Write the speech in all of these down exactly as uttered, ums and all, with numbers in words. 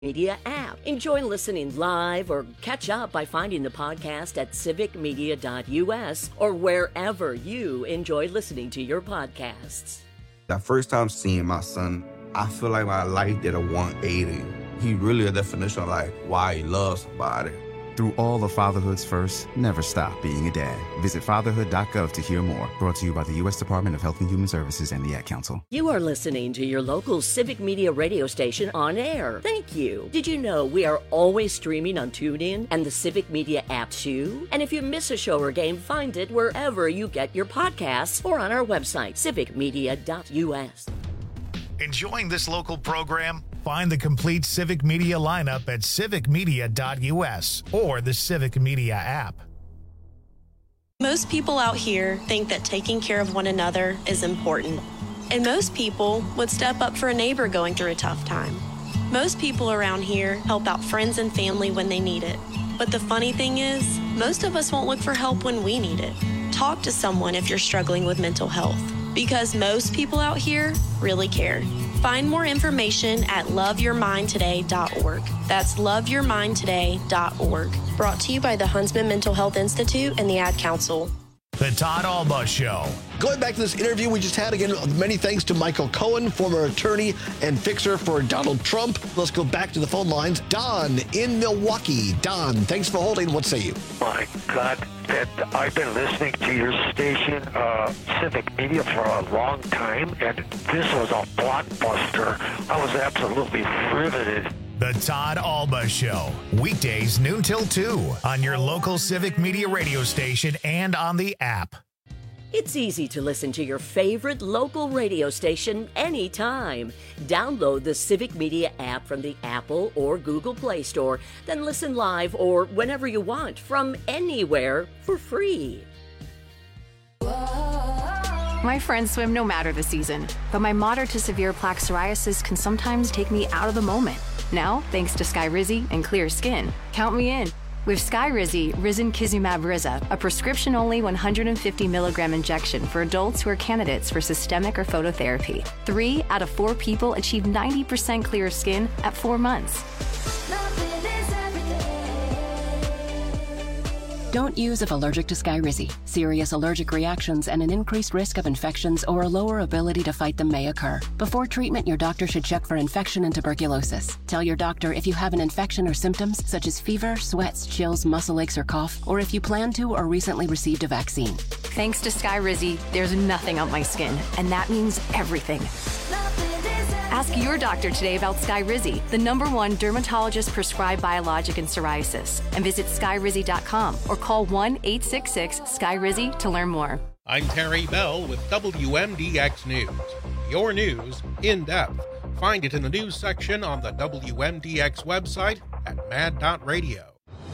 Media app. Enjoy listening live or catch up by finding the podcast at civic media dot U S or wherever you enjoy listening to your podcasts. That first time seeing my son, I feel like my life did a one eighty. He really a definition of like why he loves somebody. Through all of fatherhood's first, never stop being a dad. Visit fatherhood dot gov to hear more. Brought to you by the U S Department of Health and Human Services and the Ad Council. You are listening to your local Civic Media radio station on air. Thank you. Did you know we are always streaming on TuneIn and the Civic Media app too? And if you miss a show or game, find it wherever you get your podcasts or on our website, civic media dot U S. Enjoying this local program? Find the complete Civic Media lineup at civic media dot U S or the Civic Media app. Most people out here think that taking care of one another is important. And most people would step up for a neighbor going through a tough time. Most people around here help out friends and family when they need it. But the funny thing is, most of us won't look for help when we need it. Talk to someone if you're struggling with mental health, because most people out here really care. Find more information at love your mind today dot org. That's love your mind today dot org. Brought to you by the Huntsman Mental Health Institute and the Ad Council. The Todd Alba Show. Going back to this interview we just had, again, many thanks to Michael Cohen, former attorney and fixer for Donald Trump. Let's go back to the phone lines. Don in Milwaukee. Don, thanks for holding. What say you? My God, that I've been listening to your station, uh, Civic Media, for a long time, and this was a blockbuster. I was absolutely riveted. The Todd Alba Show. Weekdays noon till two on your local Civic Media radio station and on the app. It's easy to listen to your favorite local radio station anytime. Download the Civic Media app from the Apple or Google Play Store, then listen live or whenever you want from anywhere for free. My friends swim no matter the season, but my moderate to severe plaque psoriasis can sometimes take me out of the moment. Now, thanks to Skyrizi and clear skin, count me in. With Skyrizi, Risankizumab Riza, a prescription-only one hundred fifty milligram injection for adults who are candidates for systemic or phototherapy. Three out of four people achieve ninety percent clear skin at four months. Don't use if allergic to Skyrizi. Serious allergic reactions and an increased risk of infections or a lower ability to fight them may occur. Before treatment, your doctor should check for infection and tuberculosis. Tell your doctor if you have an infection or symptoms such as fever, sweats, chills, muscle aches, or cough, or if you plan to or recently received a vaccine. Thanks to Skyrizi, there's nothing on my skin, and that means everything. Ask your doctor today about Skyrizi, the number one dermatologist-prescribed biologic in psoriasis, and visit skyrizi dot com or call one eight six six Skyrizi to learn more. I'm Terry Bell with W M D X News. Your news in depth. Find it in the news section on the W M D X website at mad dot radio.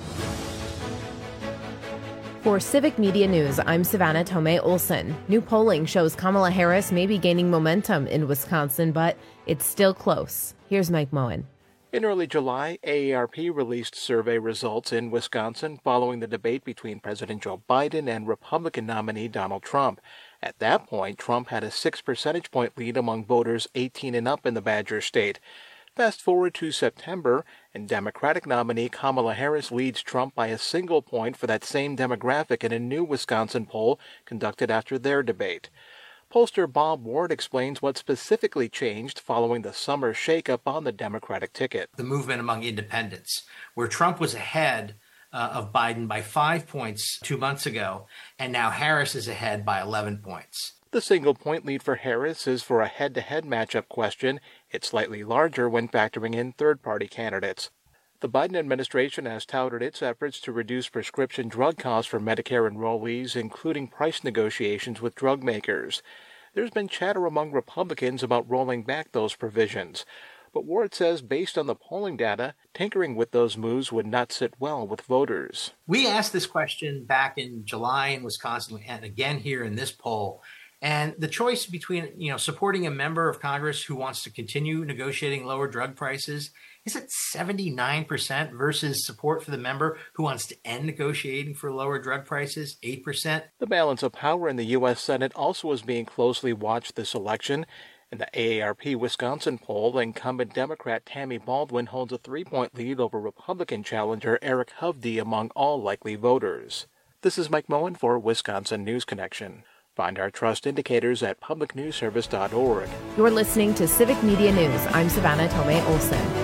For Civic Media News, I'm Savannah Tomei Olson. New polling shows Kamala Harris may be gaining momentum in Wisconsin, but it's still close. Here's Mike Moen. In early July, A A R P released survey results in Wisconsin following the debate between President Joe Biden and Republican nominee Donald Trump. At that point, Trump had a six percentage point lead among voters eighteen and up in the Badger State. Fast forward to September, and Democratic nominee Kamala Harris leads Trump by a single point for that same demographic in a new Wisconsin poll conducted after their debate. Pollster Bob Ward explains what specifically changed following the summer shakeup on the Democratic ticket. The movement among independents, where Trump was ahead uh, of Biden by five points two months ago, and now Harris is ahead by eleven points. The single-point lead for Harris is for a head-to-head matchup question. It's slightly larger when factoring in third-party candidates. The Biden administration has touted its efforts to reduce prescription drug costs for Medicare enrollees, including price negotiations with drug makers. There's been chatter among Republicans about rolling back those provisions. But Ward says based on the polling data, tinkering with those moves would not sit well with voters. We asked this question back in July in Wisconsin and again here in this poll. And the choice between, you know, supporting a member of Congress who wants to continue negotiating lower drug prices is at seventy-nine percent versus support for the member who wants to end negotiating for lower drug prices, eight percent. The balance of power in the U S Senate also is being closely watched this election. In the A A R P Wisconsin poll, incumbent Democrat Tammy Baldwin holds a three-point lead over Republican challenger Eric Hovde among all likely voters. This is Mike Moen for Wisconsin News Connection. Find our trust indicators at public news service dot org. You're listening to Civic Media News. I'm Savannah Tomei Olson.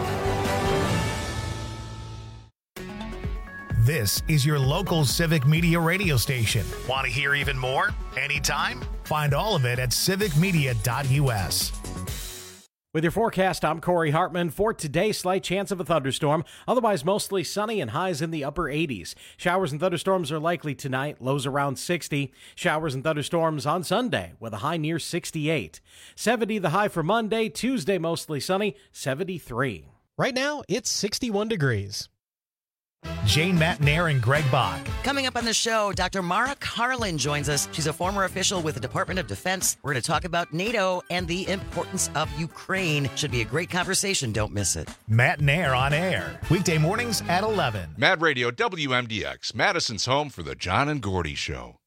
This is your local Civic Media radio station. Want to hear even more? Anytime? Find all of it at civic media dot u s. With your forecast, I'm Corey Hartman. For today, slight chance of a thunderstorm. Otherwise, mostly sunny and highs in the upper eighties. Showers and thunderstorms are likely tonight, lows around sixty. Showers and thunderstorms on Sunday with a high near sixty-eight. seventy the high for Monday. Tuesday, mostly sunny, seventy-three. Right now, it's sixty-one degrees. Jane Matnair and Greg Bach. Coming up on the show, Doctor Mara Karlin joins us. She's a former official with the Department of Defense. We're going to talk about NATO and the importance of Ukraine. Should be a great conversation. Don't miss it. Matnair on air. Weekday mornings at eleven. Mad Radio W M D X, Madison's home for the John and Gordy Show.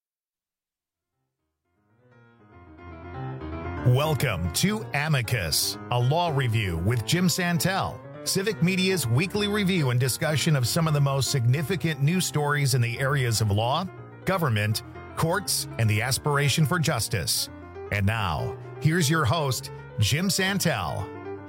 Welcome to Amicus, a law review with Jim Santel. Civic Media's weekly review and discussion of some of the most significant news stories in the areas of law, government, courts, and the aspiration for justice. And now, here's your host, Jim Santel.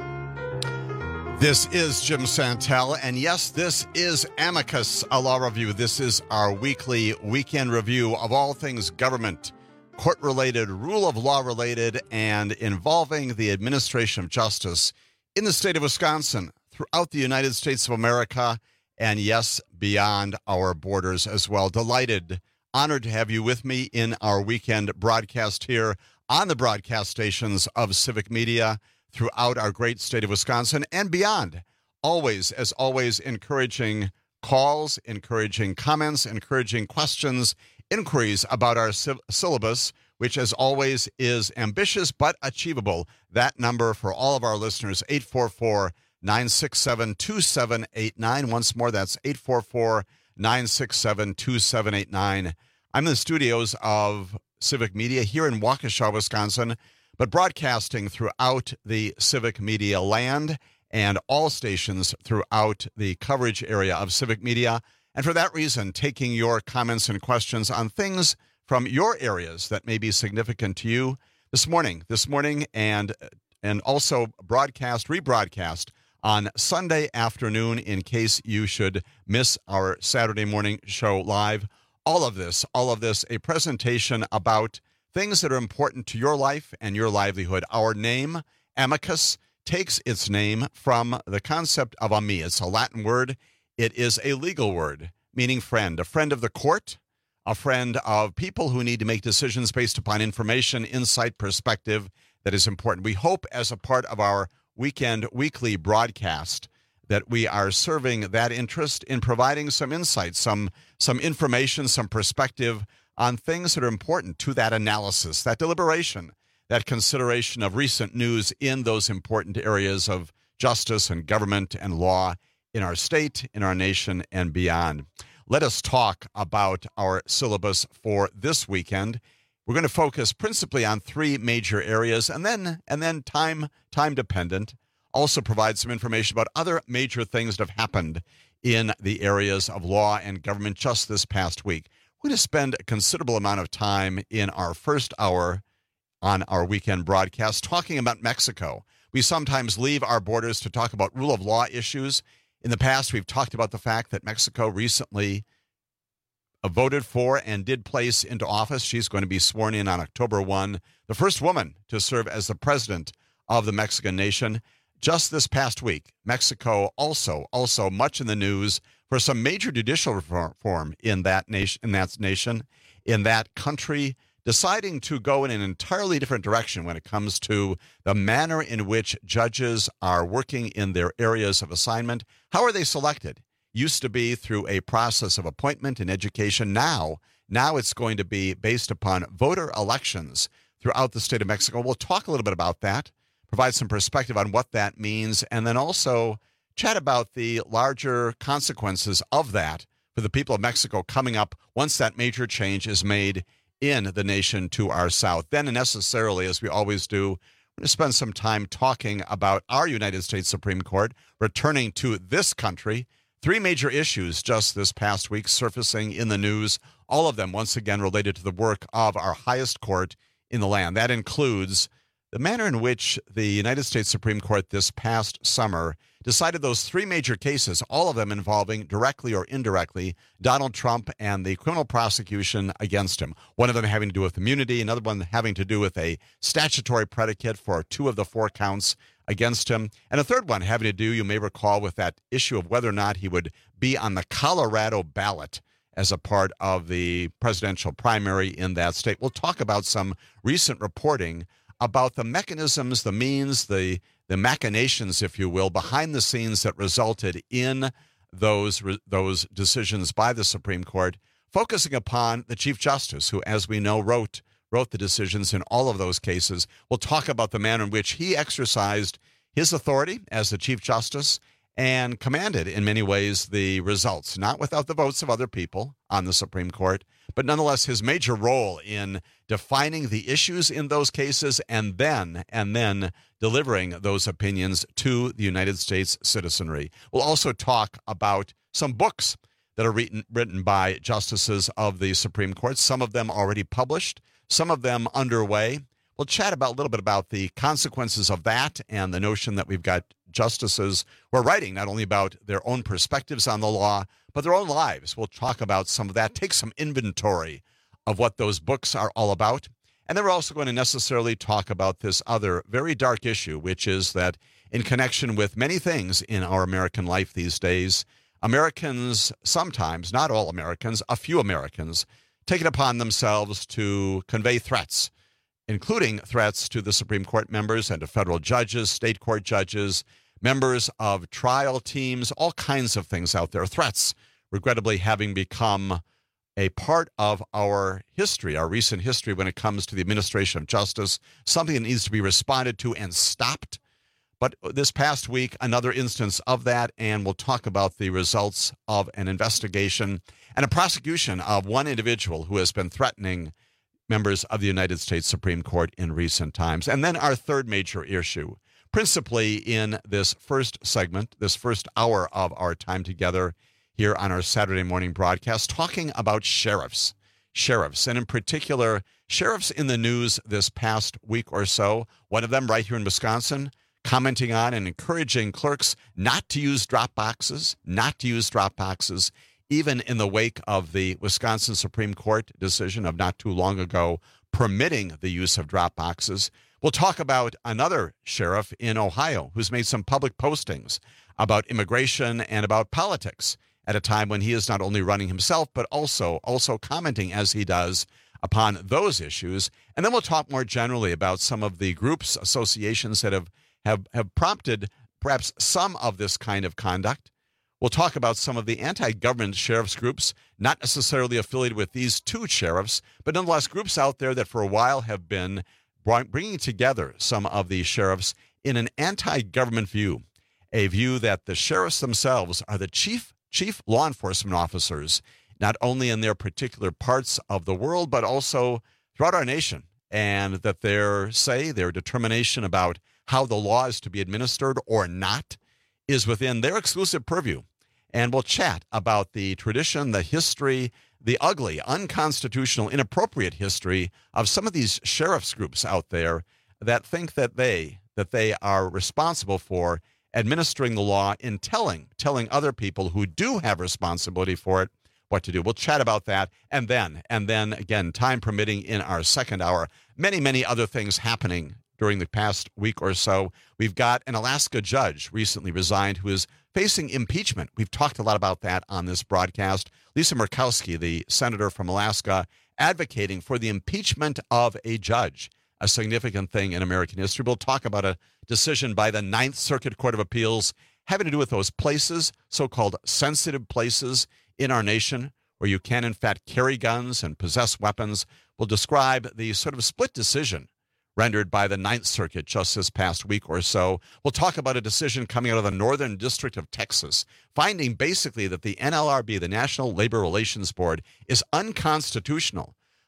This is Jim Santel, and yes, this is Amicus, a law review. This is our weekly weekend review of all things government, court-related, rule of law-related, and involving the administration of justice in the state of Wisconsin, throughout the United States of America, and yes, beyond our borders as well. Delighted, honored to have you with me in our weekend broadcast here on the broadcast stations of Civic Media throughout our great state of Wisconsin and beyond. Always, as always, encouraging calls, encouraging comments, encouraging questions, inquiries about our syllabus, which as always is ambitious but achievable. That number for all of our listeners, eight four four, nine six seven, two seven eight nine. Once more, that's eight four four, nine six seven, two seven eight nine. I'm in the studios of Civic Media here in Waukesha, Wisconsin, but broadcasting throughout the Civic Media land and all stations throughout the coverage area of Civic Media. And for that reason, taking your comments and questions on things from your areas that may be significant to you this morning, this morning, and and also broadcast, rebroadcast on Sunday afternoon in case you should miss our Saturday morning show live. All of this, all of this, a presentation about things that are important to your life and your livelihood. Our name, Amicus, takes its name from the concept of ami. It's a Latin word. It is a legal word, meaning friend, a friend of the court, a friend of people who need to make decisions based upon information, insight, perspective that is important. We hope as a part of our weekend weekly broadcast that we are serving that interest in providing some insight, some, some information, some perspective on things that are important to that analysis, that deliberation, that consideration of recent news in those important areas of justice and government and law in our state, in our nation, and beyond. Let us talk about our syllabus for this weekend. We're going to focus principally on three major areas, and then and then time time dependent, also provide some information about other major things that have happened in the areas of law and government just this past week. We're going to spend a considerable amount of time in our first hour on our weekend broadcast talking about Mexico. We sometimes leave our borders to talk about rule of law issues. In the past, we've talked about the fact that Mexico recently voted for and did place into office. She's going to be sworn in on October first, the first woman to serve as the president of the Mexican nation. Just this past week, Mexico also, also much in the news for some major judicial reform in that nation, in that nation, in that country, deciding to go in an entirely different direction when it comes to the manner in which judges are working in their areas of assignment. How are they selected? Used to be through a process of appointment and education. Now, now it's going to be based upon voter elections throughout the state of Mexico. We'll talk a little bit about that, provide some perspective on what that means, and then also chat about the larger consequences of that for the people of Mexico coming up once that major change is made in the nation to our south. Then, necessarily, as we always do, we're going to spend some time talking about our United States Supreme Court returning to this country. Three major issues just this past week surfacing in the news, all of them once again related to the work of our highest court in the land. That includes the manner in which the United States Supreme Court this past summer decided those three major cases, all of them involving directly or indirectly Donald Trump and the criminal prosecution against him. One of them having to do with immunity, another one having to do with a statutory predicate for two of the four counts against him, and a third one having to do, you may recall, with that issue of whether or not he would be on the Colorado ballot as a part of the presidential primary in that state. We'll talk about some recent reporting about the mechanisms, the means, the the machinations, if you will, behind the scenes that resulted in those those decisions by the Supreme Court, focusing upon the Chief Justice, who, as we know, wrote wrote the decisions in all of those cases. We'll talk about the manner in which he exercised his authority as the Chief Justice and commanded, in many ways, the results, not without the votes of other people on the Supreme Court, but nonetheless his major role in defining the issues in those cases and then and then delivering those opinions to the United States citizenry. We'll also talk about some books that are written, written by justices of the Supreme Court, some of them already published, some of them underway. We'll chat about a little bit about the consequences of that and the notion that we've got justices who are writing not only about their own perspectives on the law, but their own lives. We'll talk about some of that, take some inventory of what those books are all about. And then we're also going to necessarily talk about this other very dark issue, which is that in connection with many things in our American life these days, Americans sometimes, not all Americans, a few Americans, take it upon themselves to convey threats, including threats to the Supreme Court members and to federal judges, state court judges, members of trial teams, all kinds of things out there. Threats, regrettably, having become a part of our history, our recent history when it comes to the administration of justice, something that needs to be responded to and stopped. But this past week, another instance of that, and we'll talk about the results of an investigation and a prosecution of one individual who has been threatening members of the United States Supreme Court in recent times. And then our third major issue, principally in this first segment, this first hour of our time together here on our Saturday morning broadcast, talking about sheriffs. Sheriffs, and in particular, sheriffs in the news this past week or so. One of them right here in Wisconsin, commenting on and encouraging clerks not to use drop boxes, not to use drop boxes, even in the wake of the Wisconsin Supreme Court decision of not too long ago permitting the use of drop boxes. We'll talk about another sheriff in Ohio who's made some public postings about immigration and about politics at a time when he is not only running himself, but also, also commenting as he does upon those issues. And then we'll talk more generally about some of the groups, associations that have, have, have prompted perhaps some of this kind of conduct. We'll talk about some of the anti-government sheriffs groups, not necessarily affiliated with these two sheriffs, but nonetheless groups out there that for a while have been bringing together some of these sheriffs in an anti-government view, a view that the sheriffs themselves are the chief chief law enforcement officers, not only in their particular parts of the world, but also throughout our nation, and that their say, their determination about how the law is to be administered or not is within their exclusive purview. And we'll chat about the tradition, the history, the ugly, unconstitutional, inappropriate history of some of these sheriffs groups out there that think that they that they are responsible for administering the law in telling telling other people who do have responsibility for it what to do. We'll chat about that. And then, and then again, time permitting in our second hour, many, many other things happening during the past week or so. We've got an Alaska judge recently resigned who is facing impeachment. We've talked a lot about that on this broadcast. Lisa Murkowski, the senator from Alaska, advocating for the impeachment of a judge, a significant thing in American history. We'll talk about a decision by the Ninth Circuit Court of Appeals having to do with those places, so-called sensitive places in our nation where you can, in fact, carry guns and possess weapons. We'll describe the sort of split decision rendered by the Ninth Circuit just this past week or so. We'll talk about a decision coming out of the Northern District of Texas, finding basically that the N L R B, the National Labor Relations Board, is unconstitutional.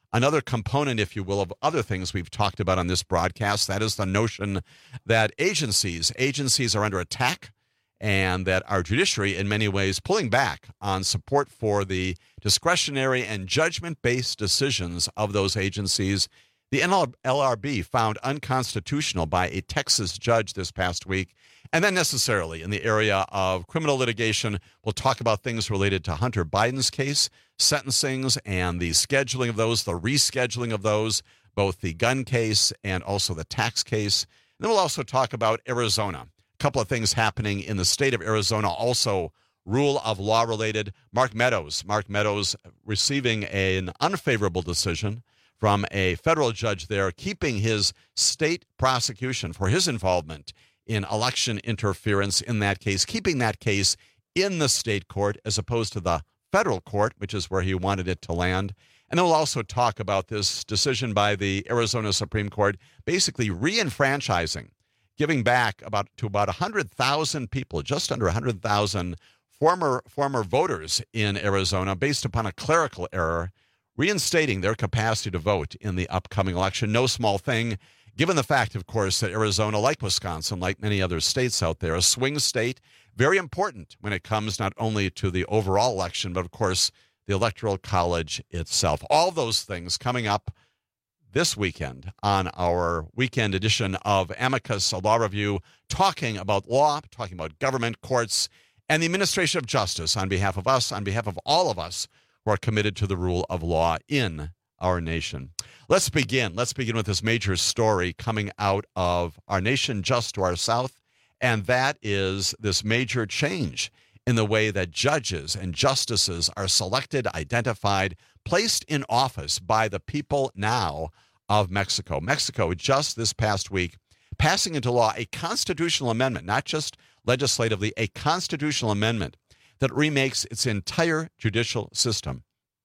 another component, if you will, of other things we've talked about on this broadcast. That is the notion that agencies, agencies are under attack, and that our judiciary, in many ways, pulling back on support for the discretionary and judgment-based decisions of those agencies. The N L R B found unconstitutional by a Texas judge this past week. And then necessarily in the area of criminal litigation, we'll talk about things related to Hunter Biden's case, sentencings, and the scheduling of those, the rescheduling of those, both the gun case and also the tax case. And then we'll also talk about Arizona. A couple of things happening in the state of Arizona, also rule of law related. Mark Meadows, Mark Meadows receiving an unfavorable decision from a federal judge there, keeping his state prosecution for his involvement in election interference in that case, keeping that case in the state court as opposed to the federal court, which is where he wanted it to land. And then we'll also talk about this decision by the Arizona Supreme Court, basically re-enfranchising, giving back about to about one hundred thousand people, just under one hundred thousand former former voters in Arizona, based upon a clerical error, reinstating their capacity to vote in the upcoming election. No small thing, given the fact, of course, that Arizona, like Wisconsin, like many other states out there, a swing state, very important when it comes not only to the overall election, but, of course, the Electoral College itself. All those things coming up this weekend on our weekend edition of Amicus, a law review, talking about law, talking about government, courts, and the administration of justice on behalf of us, on behalf of all of us who are committed to the rule of law in our nation. Let's begin. Let's begin with this major story coming out of our nation just to our south, and that is this major change in the way that judges and justices are selected, identified, placed in office by the people now of Mexico. Mexico, just this past week, passing into law a constitutional amendment, not just legislatively, a constitutional amendment that remakes its entire judicial system.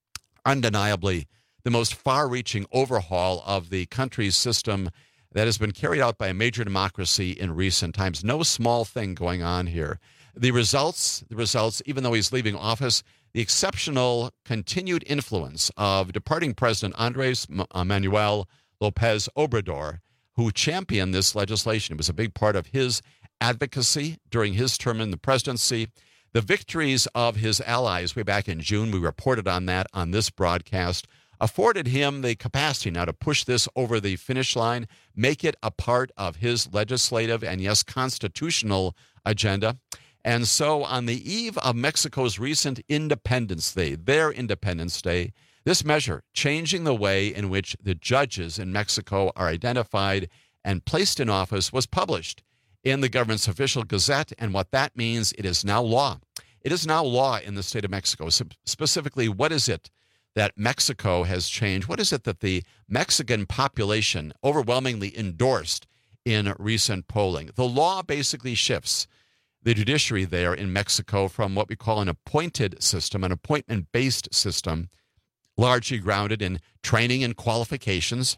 Undeniably, the most far-reaching overhaul of the country's system that has been carried out by a major democracy in recent times. No small thing going on here. The results, the results, even though he's leaving office, the exceptional continued influence of departing President Andres Manuel Lopez Obrador, who championed this legislation. It was a big part of his advocacy during his term in the presidency. The victories of his allies way back in June, we reported on that on this broadcast, afforded him the capacity now to push this over the finish line, make it a part of his legislative and, yes, constitutional agenda. And so on the eve of Mexico's recent Independence Day, their Independence Day, this measure, changing the way in which the judges in Mexico are identified and placed in office, was published in the government's official gazette. And what that means, it is now law. It is now law in the state of Mexico. So specifically, what is it that Mexico has changed? What is it that the Mexican population overwhelmingly endorsed in recent polling? The law basically shifts the judiciary there in Mexico from what we call an appointed system, an appointment-based system, largely grounded in training and qualifications,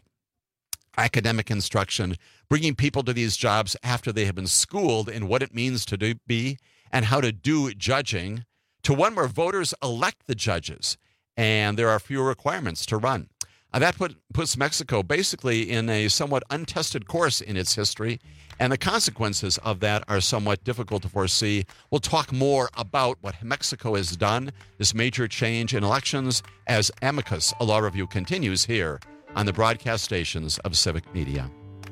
academic instruction, bringing people to these jobs after they have been schooled in what it means to do, be and how to do judging, to one where voters elect the judges and there are fewer requirements to run. Uh, that put, puts Mexico basically in a somewhat untested course in its history, and the consequences of that are somewhat difficult to foresee. We'll talk more about what Mexico has done, this major change in elections, as Amicus, a law review, continues here on the broadcast stations of Civic Media.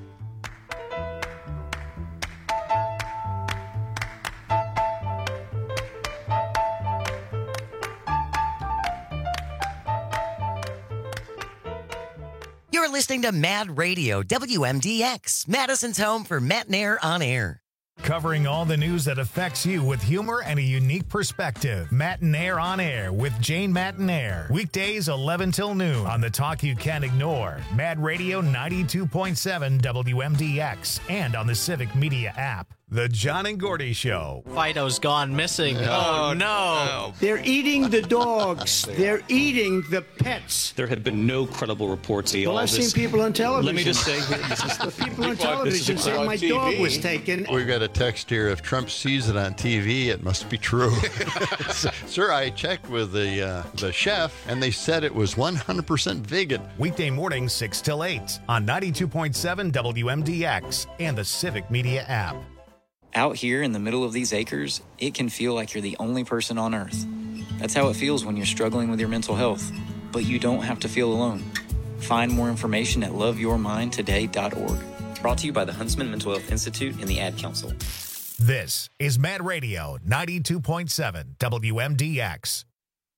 You're listening to Mad Radio, W M D X, Madison's home for Matt Nair on Air. Covering all the news that affects you with humor and a unique perspective. Matt Nair on Air with Jane Matt Nair. Weekdays eleven till noon on the talk you can't ignore. Mad Radio ninety-two point seven W M D X and on the Civic Media app. The John and Gordy Show. Fido's gone missing. Oh, no. They're eating the dogs. They're eating the pets. There have been no credible reports. Well, I've seen people on television. Let me just say, this is the people on television saying my dog was taken. We've got a text here. If Trump sees it on T V, it must be true. Sir, I checked with the uh, the chef, and they said it was one hundred percent vegan. Weekday mornings, six till eight on ninety-two point seven W M D X and the Civic Media app. Out here in the middle of these acres, it can feel like you're the only person on Earth. That's how it feels when you're struggling with your mental health. But you don't have to feel alone. Find more information at love your mind today dot org. Brought to you by the Huntsman Mental Health Institute and the Ad Council. This is Mad Radio ninety-two point seven W M D X.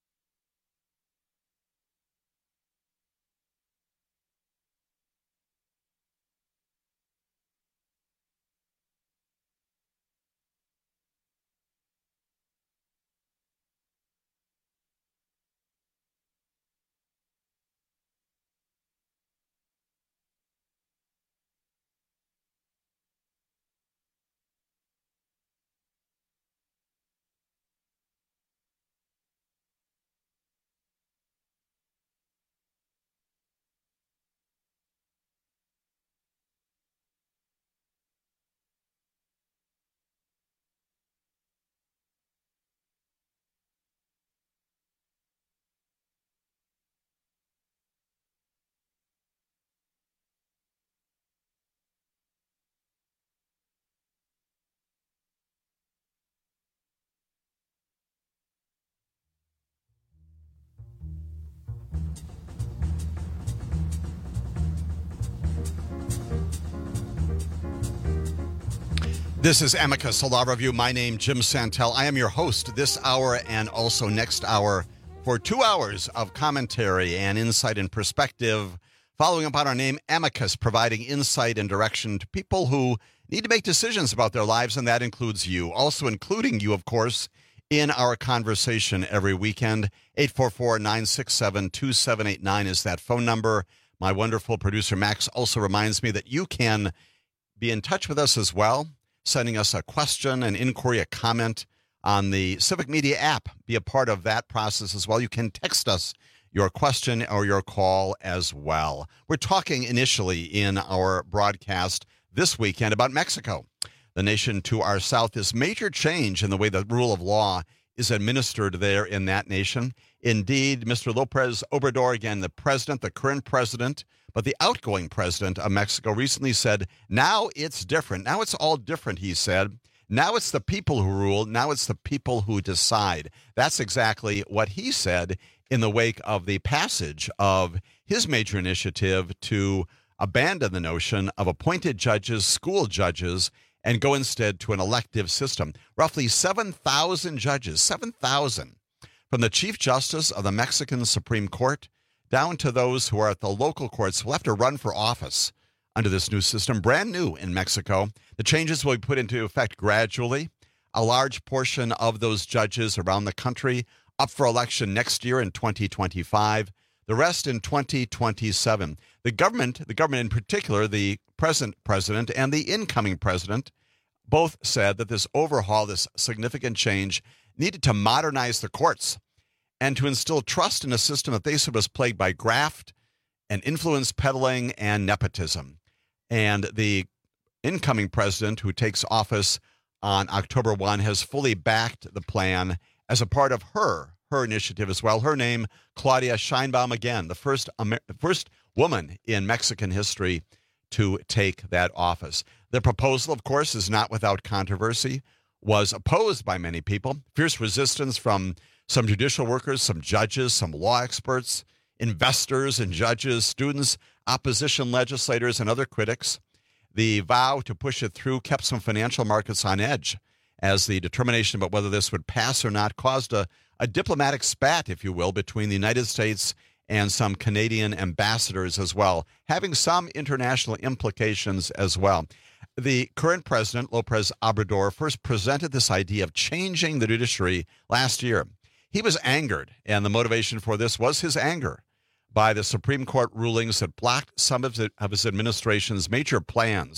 This is Amicus, a law review. My name, Jim Santel. I am your host this hour and also next hour for two hours of commentary and insight and perspective, following up on our name, Amicus, providing insight and direction to people who need to make decisions about their lives, and that includes you. Also including you, of course, in our conversation every weekend. eight four four, nine six seven, two seven eight nine is that phone number. My wonderful producer, Max, also reminds me that you can be in touch with us as well, sending us a question, an inquiry, a comment on the Civic Media app. Be a part of that process as well. You can text us your question or your call as well. We're talking initially in our broadcast this weekend about Mexico. The nation to our south, this major change in the way the rule of law is administered there in that nation. Indeed, Mister López Obrador, again, the president, the current president, but the outgoing president of Mexico recently said, now it's different. Now it's all different, he said. Now it's the people who rule. Now it's the people who decide. That's exactly what he said in the wake of the passage of his major initiative to abandon the notion of appointed judges, school judges, and go instead to an elective system. Roughly seven thousand judges, seven thousand, from the Chief Justice of the Mexican Supreme Court down to those who are at the local courts, will have to run for office under this new system, brand new in Mexico. The changes will be put into effect gradually. A large portion of those judges around the country up for election next year in twenty twenty-five, the rest in twenty twenty-seven. The government, the government in particular, the present president and the incoming president, both said that this overhaul, this significant change, needed to modernize the courts and to instill trust in a system that they said was plagued by graft and influence peddling and nepotism. And the incoming president, who takes office on October first, has fully backed the plan as a part of her, her initiative as well. Her name, Claudia Sheinbaum, again, the first, Amer- first woman in Mexican history to take that office. The proposal, of course, is not without controversy, was opposed by many people, fierce resistance from some judicial workers, some judges, some law experts, investors and judges, students, opposition legislators, and other critics. The vow to push it through kept some financial markets on edge, as the determination about whether this would pass or not caused a, a diplomatic spat, if you will, between the United States and some Canadian ambassadors as well, having some international implications as well. The current president, López Obrador, first presented this idea of changing the judiciary last year. He was angered, and the motivation for this was his anger by the Supreme Court rulings that blocked some of his administration's major plans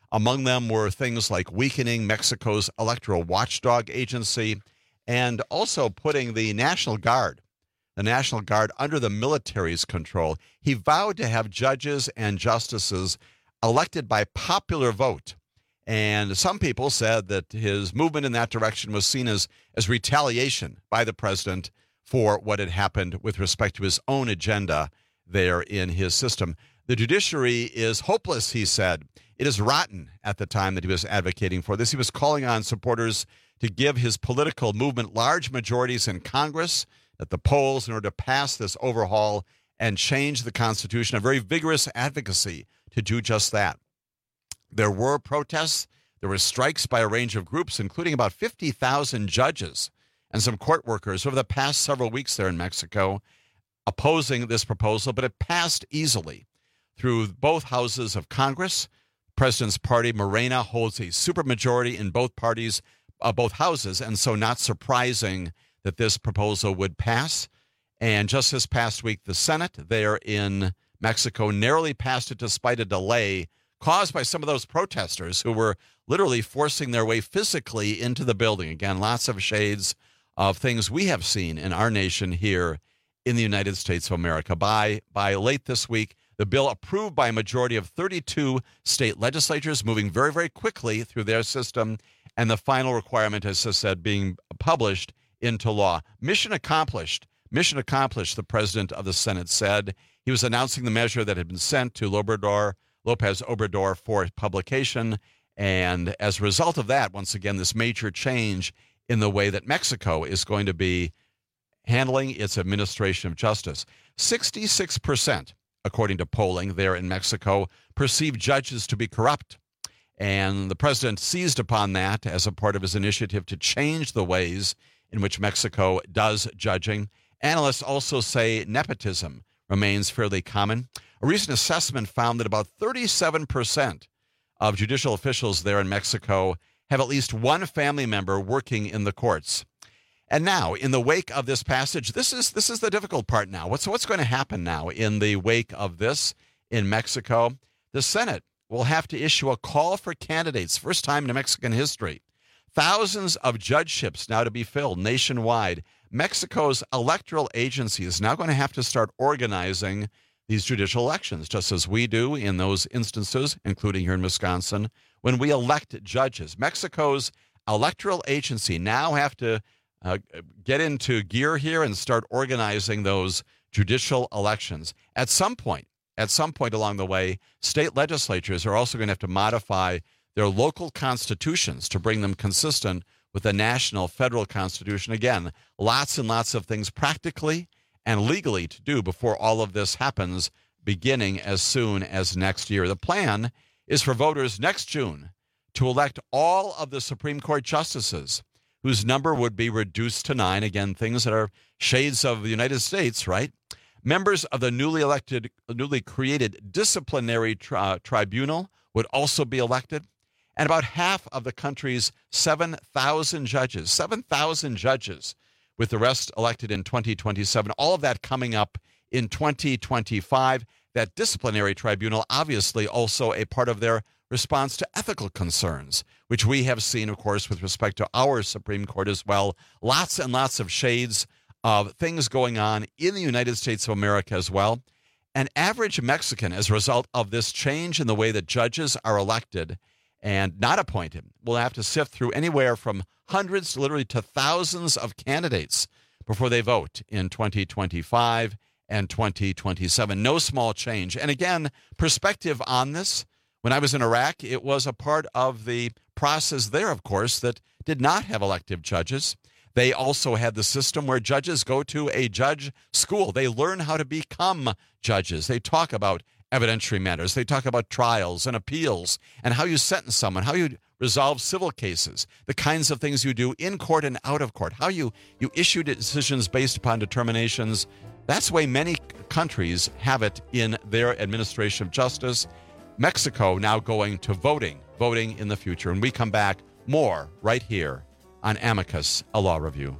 Among them were things like weakening Mexico's electoral watchdog agency and also putting the National Guard, the National Guard under the military's control. He vowed to have judges and justices elected by popular vote. And some people said that his movement in that direction was seen as, as retaliation by the president for what had happened with respect to his own agenda there in his system. The judiciary is hopeless, he said. It is rotten at the time that he was advocating for this. He was calling on supporters to give his political movement large majorities in Congress at the polls in order to pass this overhaul and change the Constitution, a very vigorous advocacy to do just that. There were protests. There were strikes by a range of groups, including about fifty thousand judges and some court workers over the past several weeks there in Mexico opposing this proposal, but it passed easily through both houses of Congress. The president's party, Morena, holds a supermajority in both parties, uh, both houses, and so not surprising that this proposal would pass. And just this past week, the Senate there in Mexico narrowly passed it despite a delay caused by some of those protesters who were literally forcing their way physically into the building. Again, lots of shades of things we have seen in our nation here in the United States of America. By, by late this week, the bill approved by a majority of thirty-two state legislatures, moving very, very quickly through their system, and the final requirement, as I said, being published into law. Mission accomplished. Mission accomplished, the president of the Senate said. He was announcing the measure that had been sent to Obrador, Lopez Obrador for publication, and as a result of that, once again, this major change in the way that Mexico is going to be handling its administration of justice. sixty-six percent, according to polling there in Mexico, perceive judges to be corrupt. And the president seized upon that as a part of his initiative to change the ways in which Mexico does judging. Analysts also say nepotism remains fairly common. A recent assessment found that about thirty-seven percent of judicial officials there in Mexico have at least one family member working in the courts. And now, in the wake of this passage, this is this is the difficult part now. What's what's going to happen now in the wake of this in Mexico? The Senate will have to issue a call for candidates, first time in Mexican history. Thousands of judgeships now to be filled nationwide. Mexico's electoral agency is now going to have to start organizing these judicial elections, just as we do in those instances, including here in Wisconsin, when we elect judges. Mexico's electoral agency now have to uh, get into gear here and start organizing those judicial elections. At some point, at some point along the way, state legislatures are also going to have to modify their local constitutions to bring them consistent with the national federal constitution. Again, lots and lots of things practically and legally to do before all of this happens, beginning as soon as next year. The plan is for voters next June to elect all of the Supreme Court justices, whose number would be reduced to nine. Again, things that are shades of the United States, right? Members of the newly elected, newly created disciplinary tri- tribunal would also be elected. And about half of the country's seven thousand judges, seven thousand judges, with the rest elected in twenty twenty-seven, all of that coming up in twenty twenty-five. That disciplinary tribunal, obviously also a part of their response to ethical concerns, which we have seen, of course, with respect to our Supreme Court as well. Lots and lots of shades of things going on in the United States of America as well. An average Mexican, as a result of this change in the way that judges are elected and not appointed, will have to sift through anywhere from hundreds, literally to thousands of candidates before they vote in twenty twenty-five and twenty twenty-seven. No small change. And again, perspective on this. When I was in Iraq, it was a part of the process there, of course, that did not have elective judges. They also had the system where judges go to a judge school. They learn how to become judges. They talk about evidentiary matters. They talk about trials and appeals and how you sentence someone, how you resolve civil cases, the kinds of things you do in court and out of court, how you, you issue decisions based upon determinations. That's the way many countries have it in their administration of justice. Mexico now going to voting, voting in the future. And we come back more right here on Amicus, a law review.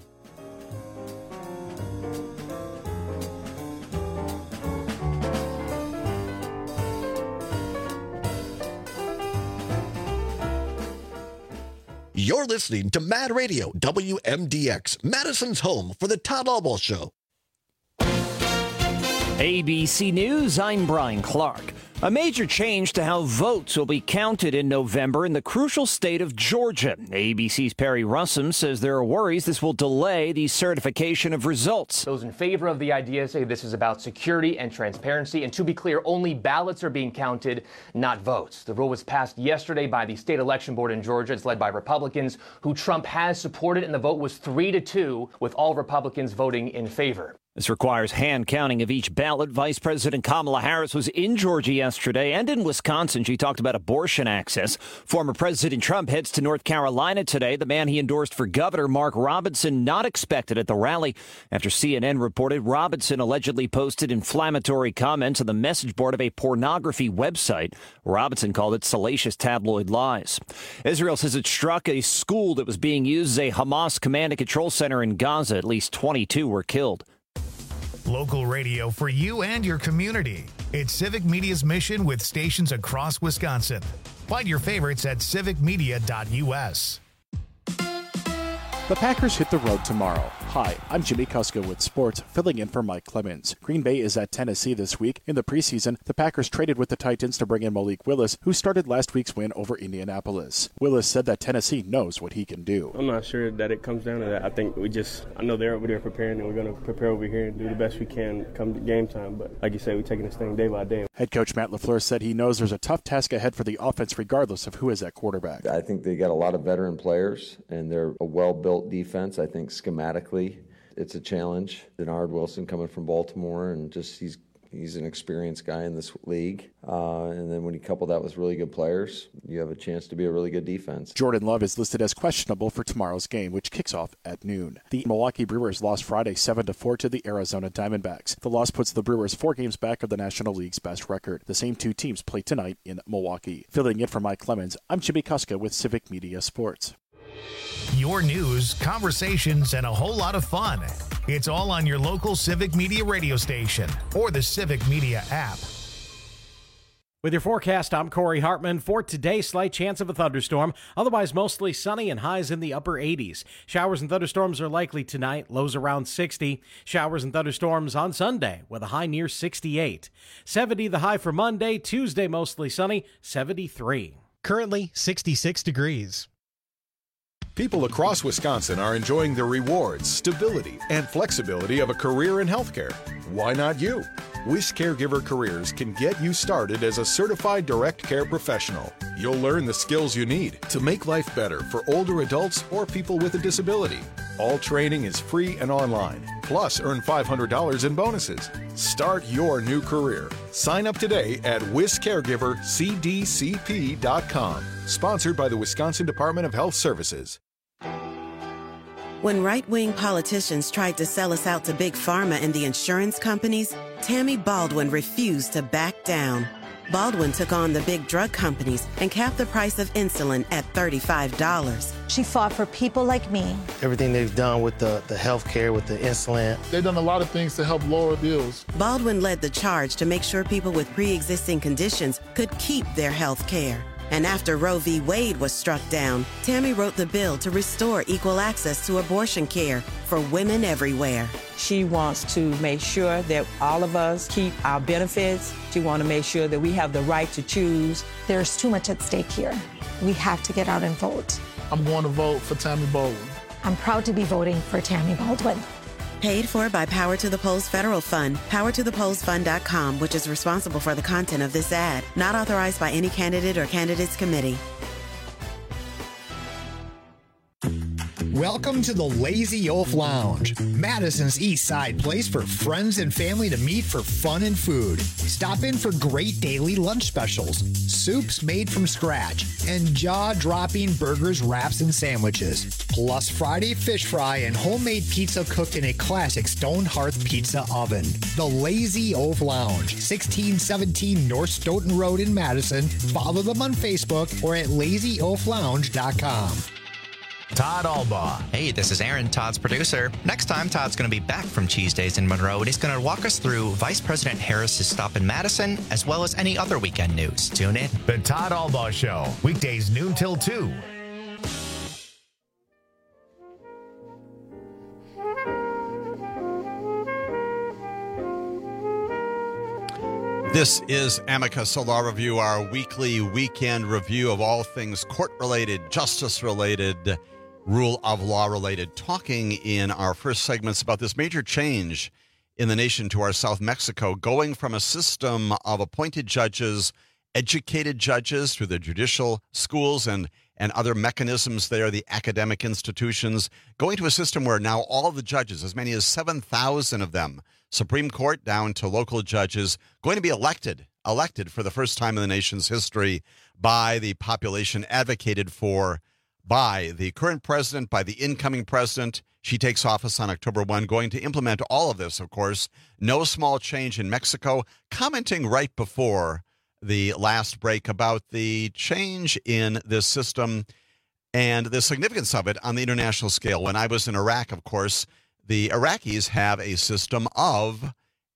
You're listening to Mad Radio, W M D X, Madison's home for the Todd Albaugh Show. A B C News, I'm Brian Clark. A major change to how votes will be counted in November in the crucial state of Georgia. A B C's Perry Russum says there are worries this will delay the certification of results. Those in favor of the idea say this is about security and transparency. And to be clear, only ballots are being counted, not votes. The rule was passed yesterday by the state election board in Georgia. It's led by Republicans, who Trump has supported, and the vote was three to two, with all Republicans voting in favor. This requires hand counting of each ballot. Vice President Kamala Harris was in Georgia yesterday and in Wisconsin. She talked about abortion access. Former President Trump heads to North Carolina today. The man he endorsed for governor, Mark Robinson, not expected at the rally. After C N N reported Robinson allegedly posted inflammatory comments on the message board of a pornography website. Robinson called it salacious tabloid lies. Israel says it struck a school that was being used as a Hamas command and control center in Gaza. At least twenty-two were killed. Local radio for you and your community. It's Civic Media's mission with stations across Wisconsin. Find your favorites at civic media dot u s. The Packers hit the road tomorrow. Hi, I'm Jimmy Kuska with sports, filling in for Mike Clemens. Green Bay is at Tennessee this week. In the preseason, the Packers traded with the Titans to bring in Malik Willis, who started last week's win over Indianapolis. Willis said that Tennessee knows what he can do. I'm not sure that it comes down to that. I think we just, I know they're over there preparing, and we're going to prepare over here and do the best we can come to game time. But like you say, we're taking this thing day by day. Head coach Matt LaFleur said he knows there's a tough task ahead for the offense regardless of who is at quarterback. I think they got a lot of veteran players, and they're a well-built defense. I think schematically it's a challenge. Denard Wilson coming from Baltimore, and just he's he's an experienced guy in this league. Uh, and then when you couple that with really good players, you have a chance to be a really good defense. Jordan Love is listed as questionable for tomorrow's game, which kicks off at noon. The Milwaukee Brewers lost Friday seven to four to the Arizona Diamondbacks. The loss puts the Brewers four games back of the National League's best record. The same two teams play tonight in Milwaukee. Filling in for Mike Clemens, I'm Jimmy Kuska with Civic Media Sports. Your news, conversations, and a whole lot of fun. It's all on your local Civic Media radio station or the Civic Media app. With your forecast, I'm Corey Hartman. For today, slight chance of a thunderstorm. Otherwise, mostly sunny and highs in the upper eighties. Showers and thunderstorms are likely tonight, lows around sixty. Showers and thunderstorms on Sunday with a high near sixty-eight. seventy the high for Monday. Tuesday, mostly sunny, seventy-three. Currently, sixty-six degrees. People across Wisconsin are enjoying the rewards, stability, and flexibility of a career in healthcare. Why not you? Wish Caregiver Careers can get you started as a certified direct care professional. You'll learn the skills you need to make life better for older adults or people with a disability. All training is free and online. Plus, earn five hundred dollars in bonuses. Start your new career. Sign up today at wish caregiver c d c p dot com. Sponsored by the Wisconsin Department of Health Services. When right-wing politicians tried to sell us out to Big Pharma and the insurance companies, Tammy Baldwin refused to back down. Baldwin took on the big drug companies and capped the price of insulin at thirty-five dollars. She fought for people like me. Everything they've done with the, the health care, with the insulin. They've done a lot of things to help lower bills. Baldwin led the charge to make sure people with pre-existing conditions could keep their health care. And after Roe v. Wade was struck down, Tammy wrote the bill to restore equal access to abortion care for women everywhere. She wants to make sure that all of us keep our benefits. She wants to make sure that we have the right to choose. There's too much at stake here. We have to get out and vote. I'm going to vote for Tammy Baldwin. I'm proud to be voting for Tammy Baldwin. Paid for by Power to the Polls Federal Fund, power to the polls fund dot com, which is responsible for the content of this ad. Not authorized by any candidate or candidates committee. Welcome to the Lazy Oaf Lounge, Madison's East Side place for friends and family to meet for fun and food. Stop in for great daily lunch specials, soups made from scratch, and jaw-dropping burgers, wraps, and sandwiches. Plus Friday fish fry and homemade pizza cooked in a classic stone hearth pizza oven. The Lazy Oaf Lounge, sixteen seventeen North Stoughton Road in Madison. Follow them on Facebook or at lazy oaf lounge dot com. Todd Albaugh. Hey, this is Aaron, Todd's producer. Next time, Todd's going to be back from Cheese Days in Monroe, and he's going to walk us through Vice President Harris's stop in Madison, as well as any other weekend news. Tune in. The Todd Albaugh Show, weekdays noon till two. This is Amicus, a law review, our weekly weekend review of all things court-related, justice-related, rule of law-related, talking in our first segments about this major change in the nation to our south, Mexico, going from a system of appointed judges, educated judges through the judicial schools and, and other mechanisms there, the academic institutions, going to a system where now all the judges, as many as seven thousand of them, Supreme Court down to local judges, going to be elected, elected for the first time in the nation's history by the population, advocated for by the current president, by the incoming president. She takes office on October first, going to implement all of this, of course. No small change in Mexico, commenting right before the last break about the change in this system and the significance of it on the international scale. When I was in Iraq, of course, the Iraqis have a system of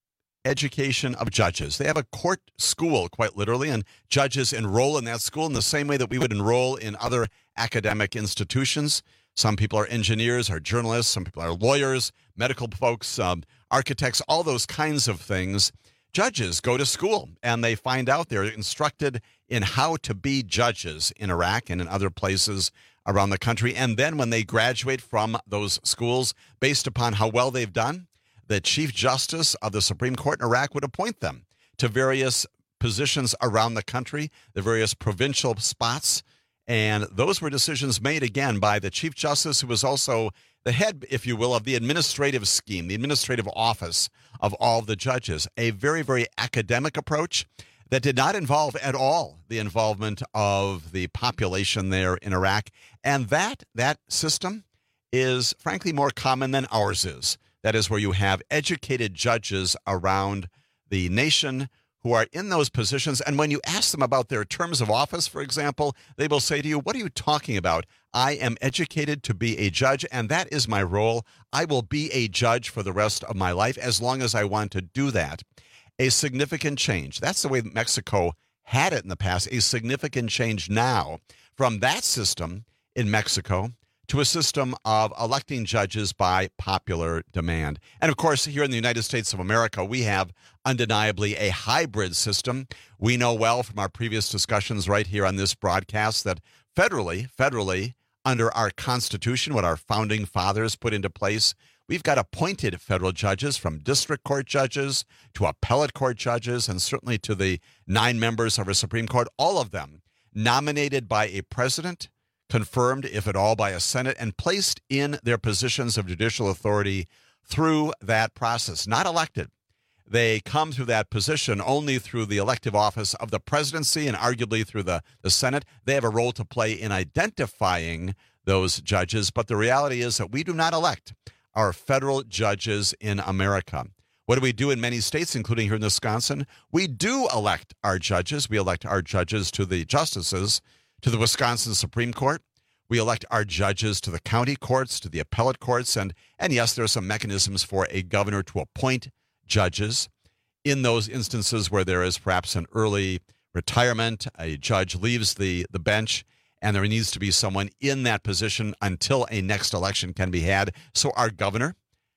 education of judges. They have a court school, quite literally, and judges enroll in that school in the same way that we would enroll in other academic institutions. Some people are engineers, are journalists, some people are lawyers, medical folks, um, architects, all those kinds of things. Judges go to school, and they find out, they're instructed in how to be judges in Iraq and in other places around the country. And then when they graduate from those schools, based upon how well they've done, the Chief Justice of the Supreme Court in Iraq would appoint them to various positions around the country, the various provincial spots. And those were decisions made, again, by the Chief Justice, who was also the head, if you will, of the administrative scheme, the administrative office of all the judges. A very, very academic approach that did not involve at all the involvement of the population there in Iraq. And that that system is, frankly, more common than ours is. That is where you have educated judges around the nation who are in those positions. And when you ask them about their terms of office, for example, they will say to you, what are you talking about? I am educated to be a judge, and that is my role. I will be a judge for the rest of my life as long as I want to do that. A significant change. That's the way Mexico had it in the past. A significant change now from that system in Mexico to a system of electing judges by popular demand. And of course, here in the United States of America, we have undeniably a hybrid system. We know well from our previous discussions right here on this broadcast that federally, federally, under our Constitution, what our founding fathers put into place, we've got appointed federal judges, from district court judges to appellate court judges, and certainly to the nine members of our Supreme Court, all of them nominated by a president, confirmed, if at all, by a Senate, and placed in their positions of judicial authority through that process, not elected. They come through that position only through the elective office of the presidency and arguably through the, the Senate. They have a role to play in identifying those judges, but the reality is that we do not elect our federal judges in America. What do we do in many states, including here in Wisconsin? We do elect our judges. We elect our judges to the justices, to the Wisconsin Supreme Court. We elect our judges to the county courts, to the appellate courts, and, and yes, there are some mechanisms for a governor to appoint judges. In those instances where there is perhaps an early retirement, a judge leaves the, the bench, and there needs to be someone in that position until a next election can be had. So our governor,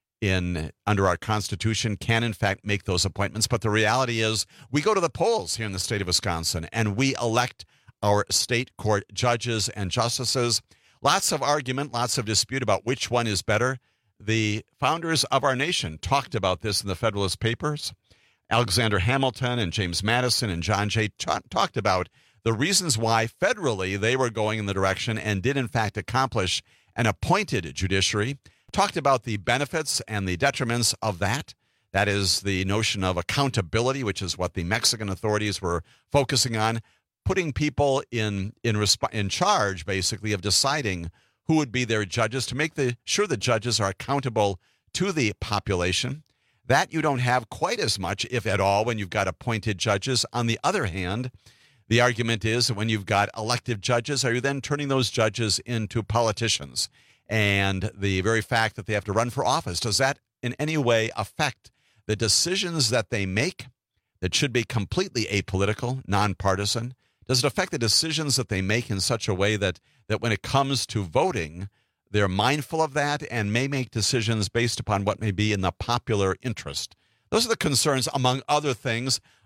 in under our Constitution, can in fact make those appointments. But the reality is we go to the polls here in the state of Wisconsin, and we elect our state court judges and justices. Lots of argument, lots of dispute about which one is better. The founders of our nation talked about this in the Federalist Papers. Alexander Hamilton and James Madison and John Jay t- talked about the reasons why federally they were going in the direction and did in fact accomplish an appointed judiciary. Talked about the benefits and the detriments of that. That is the notion of accountability, which is what the Mexican authorities were focusing on, putting people in in resp- in charge, basically, of deciding who would be their judges, to make the sure the judges are accountable to the population. That you don't have quite as much, if at all, when you've got appointed judges. On the other hand, the argument is that when you've got elective judges, are you then turning those judges into politicians? And the very fact that they have to run for office, does that in any way affect the decisions that they make that should be completely apolitical, nonpartisan? Does it affect the decisions that they make in such a way that, that when it comes to voting, they're mindful of that and may make decisions based upon what may be in the popular interest? Those are the concerns, among other things.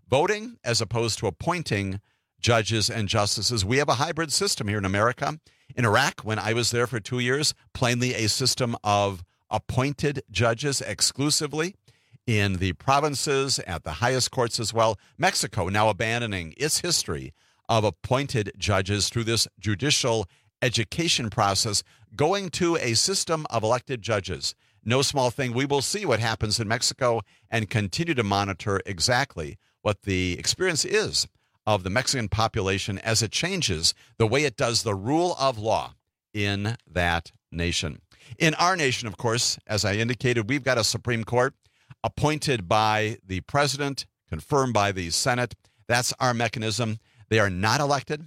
voting as opposed to appointing judges and justices. We have a hybrid system here in America. In Iraq, when I was there for two years, plainly a system of appointed judges exclusively. In the provinces, at the highest courts as well. Mexico now abandoning its history of appointed judges through this judicial education process, going to a system of elected judges. No small thing. We will see what happens in Mexico and continue to monitor exactly what the experience is of the Mexican population as it changes the way it does the rule of law in that nation. In our nation, of course, as I indicated, we've got a Supreme Court appointed by the president, confirmed by the Senate. That's our mechanism. They are not elected,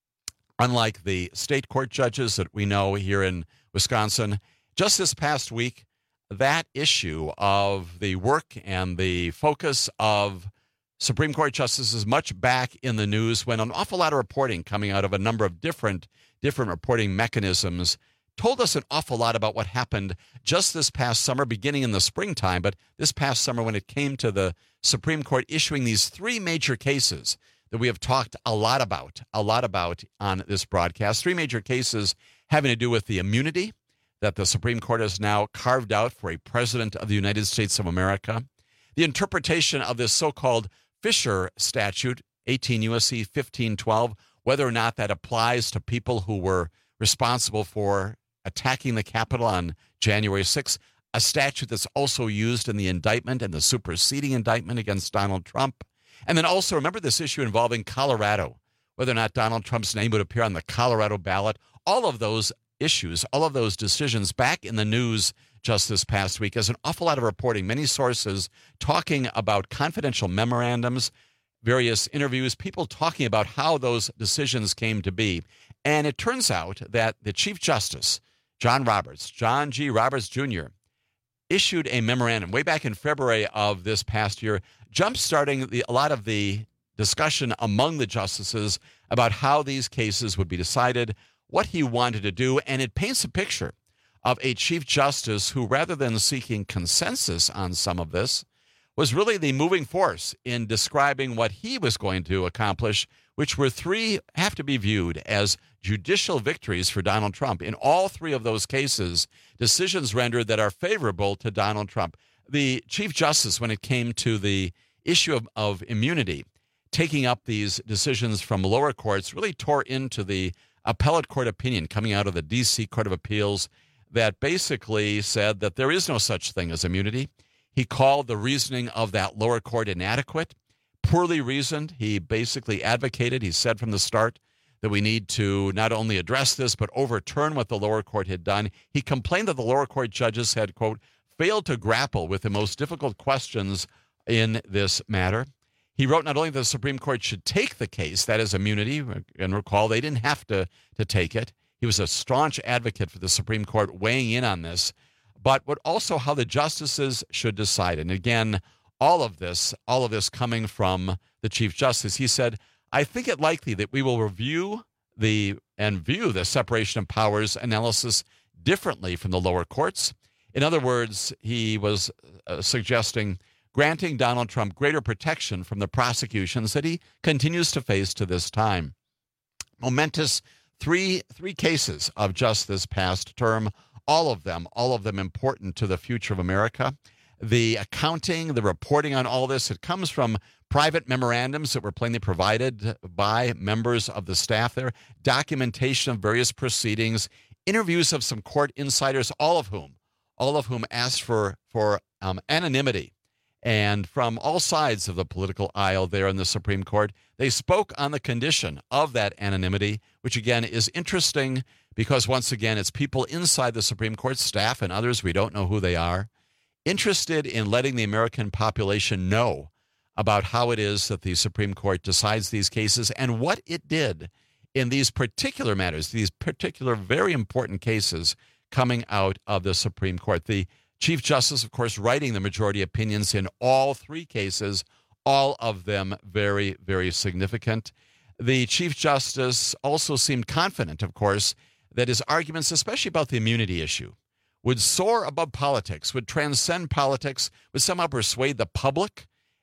unlike the state court judges that we know here in Wisconsin. Just this past week, that issue of the work and the focus of Supreme Court justices much back in the news when an awful lot of reporting coming out of a number of different, different reporting mechanisms told us an awful lot about what happened just this past summer, beginning in the springtime, but this past summer when it came to the Supreme Court issuing these three major cases that we have talked a lot about, a lot about on this broadcast. Three major cases having to do with the immunity that the Supreme Court has now carved out for a president of the United States of America, the interpretation of this so-called Fisher statute, eighteen U S C fifteen twelve, whether or not that applies to people who were responsible for attacking the Capitol on January sixth, a statute that's also used in the indictment and the superseding indictment against Donald Trump. And then also remember this issue involving Colorado, whether or not Donald Trump's name would appear on the Colorado ballot. All of those issues, all of those decisions back in the news just this past week as an awful lot of reporting, many sources talking about confidential memorandums, various interviews, people talking about how those decisions came to be. And it turns out that the Chief Justice, John Roberts, John G. Roberts Junior, issued a memorandum way back in February of this past year, jump-starting the, a lot of the discussion among the justices about how these cases would be decided, what he wanted to do, and it paints a picture of a Chief Justice who, rather than seeking consensus on some of this, was really the moving force in describing what he was going to accomplish, which were three, have to be viewed as judicial victories for Donald Trump. In all three of those cases, decisions rendered that are favorable to Donald Trump. The Chief Justice, when it came to the issue of, of immunity, taking up these decisions from lower courts, really tore into the appellate court opinion coming out of the D C Court of Appeals that basically said that there is no such thing as immunity. He called the reasoning of that lower court inadequate, poorly reasoned. He basically advocated, he said from the start, that we need to not only address this, but overturn what the lower court had done. He complained that the lower court judges had, quote, failed to grapple with the most difficult questions in this matter. He wrote not only that the Supreme Court should take the case, that is immunity, and recall they didn't have to, to take it. He was a staunch advocate for the Supreme Court weighing in on this, but what also how the justices should decide. And again, all of this, all of this coming from the Chief Justice. He said, I think it likely that we will review the and view the separation of powers analysis differently from the lower courts. In other words, he was uh, suggesting granting Donald Trump greater protection from the prosecutions that he continues to face to this time. Momentous three three cases of just this past term, all of them, all of them important to the future of America. The accounting, the reporting on all this, it comes from private memorandums that were plainly provided by members of the staff there, documentation of various proceedings, interviews of some court insiders, all of whom, all of whom asked for, for um, anonymity. And from all sides of the political aisle there in the Supreme Court, they spoke on the condition of that anonymity, which again is interesting because once again, it's people inside the Supreme Court staff and others, we don't know who they are, interested in letting the American population know about how it is that the Supreme Court decides these cases and what it did in these particular matters, these particular very important cases coming out of the Supreme Court. The Chief Justice, of course, writing the majority opinions in all three cases, all of them very, very significant. The Chief Justice also seemed confident, of course, that his arguments, especially about the immunity issue, would soar above politics, would transcend politics, would somehow persuade the public